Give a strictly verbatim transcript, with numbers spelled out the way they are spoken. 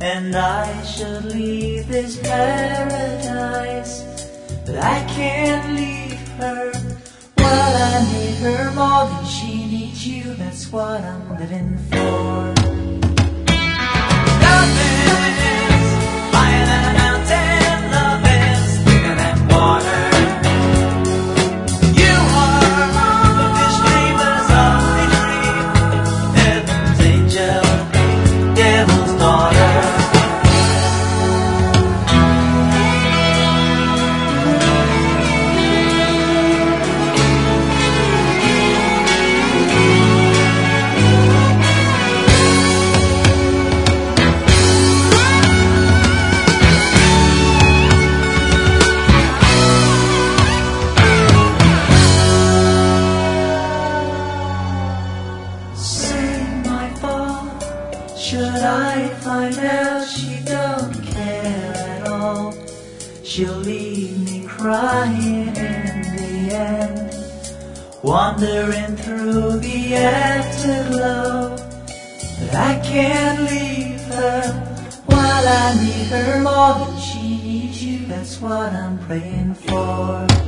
and I should leave this paradise. But I can't leave her. Well, I need her more than she needs you. That's what I'm living for. Nothing is higher than a mountain. Love is bigger than water. You are the fish dreamers of a dream. Heaven's angel, devil's daughter. Should I find out she don't care at all, she'll leave me crying in the end, wandering through the afterglow. But I can't leave her. While I need her more than she needs you, that's what I'm praying for.